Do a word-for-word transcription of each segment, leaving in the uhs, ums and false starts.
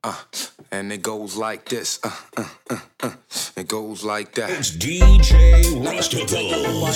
Uh, and it goes like this. Uh, uh, uh, uh. It goes like that. It's D J Rusticles.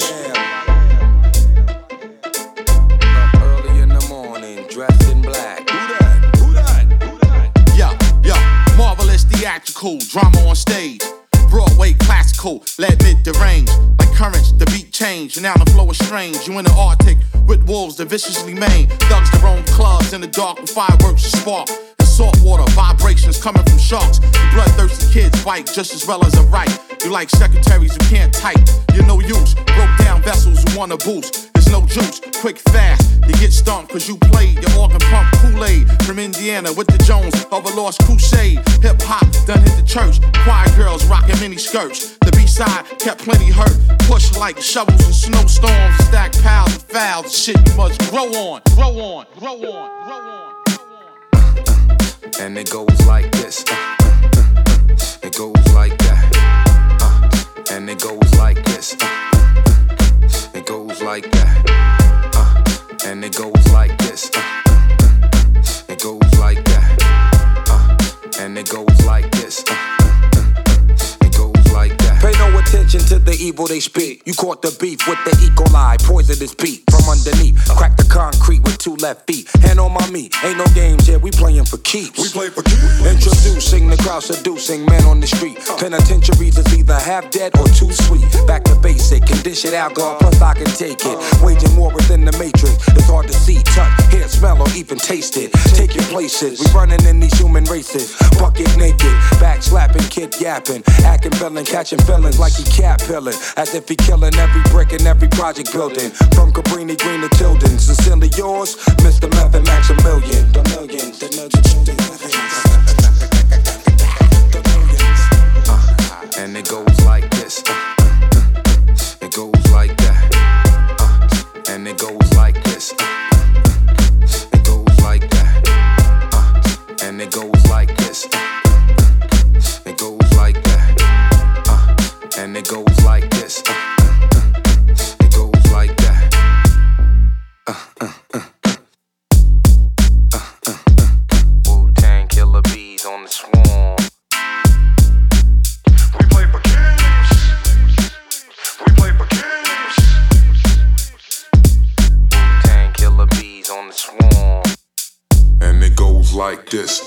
Up early in the morning, dressed in black. Who that? Who that? Who that? Yo, yo, marvelous theatrical, drama on stage. Broadway classical, led mid-range. Like currents, the beat change, and now the flow is strange. You in the Arctic with wolves that viciously maim. Thugs that roam clubs in the dark with fireworks to spark. Salt water, vibrations coming from sharks. You bloodthirsty kids bite just as well as a right. You like secretaries who can't type. You're no use. Broke down vessels who wanna boost. There's no juice. Quick, fast. You get stumped cause you played your organ pump Kool-Aid. From Indiana with the Jones of a lost crusade. Hip hop done hit the church. Choir girls rocking mini skirts. The B-side kept plenty hurt. Push like shovels and snowstorms. Stack piles of fouls. Shit you must grow on. Grow on. Grow on. Grow on. And it goes like this. Uh, uh, uh, it goes like that. Uh, and it goes like this. Uh, uh, it goes like that. Uh, and it goes like this. Uh, uh, it goes like that. Uh, and it goes like this. Uh, uh, it goes like that. Pay no attention to the evil they speak. You caught the beef with the E. coli, poisonous beat from underneath. Crack the concrete with two left feet. Hand on my meat, ain't no games here, we playing for keeps. We play for keeps. Introducing the crowd, seducing men on the street. Penitentiaries is either half dead or too sweet. Back to basic, conditioned alcohol, plus I can take it. Waging war within the matrix. It's hard to see, touch, hear, smell, or even taste it. Take your places, we running in these human races. Bucket naked, back slapping, kid yapping. Acting villain, catching feelings like he cat pillin'. As if he killing every brick in every project building. From Cabrini Green to Tilden. Sincerely yours, Mister Method Maximilian. The millions, the millions. Uh, and it goes like this. Uh, uh, uh, it goes like that. Uh, and it goes like this. Uh, uh, it goes like that. Uh, and it goes like this. Uh, uh, it goes like that. Uh, and it goes like this. Uh, uh, uh, it goes like that. Uh, uh, uh. Wu-Tang Killer Bees on the swarm. We play for keeps. We play for keeps. Wu-Tang Killer Bees on the swarm. And it goes like this.